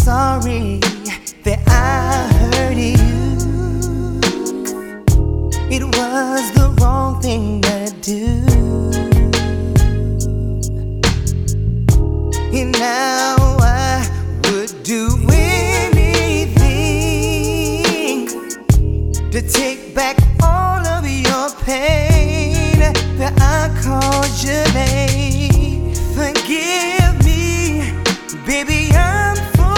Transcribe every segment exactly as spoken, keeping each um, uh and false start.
sorry that I hurt you. It was the wrong thing to do. And now I would do anything to take back all of your pain that I caused you, babe. Forgive me, baby, I'm for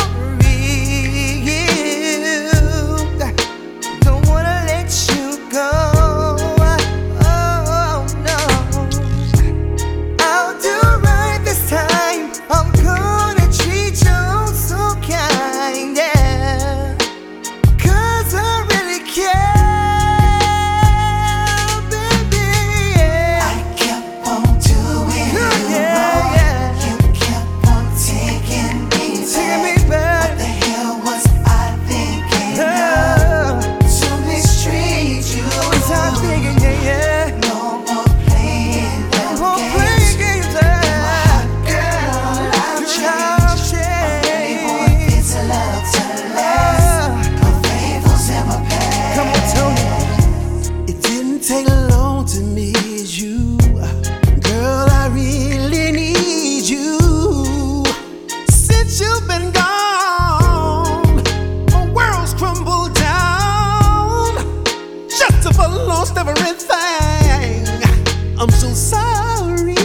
real. Don't wanna let you go. Oh no, I'll do right this time. I'm gonna treat you so kind, yeah, 'cause I really care. Take long to meet you, girl, I really need you. Since you've been gone, my world's crumbled down. Just have lost everything. I'm so sorry.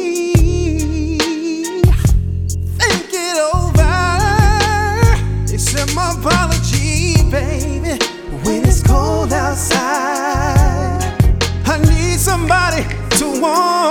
Think it over. Accept my apology, baby. When it's cold outside, I need somebody to warm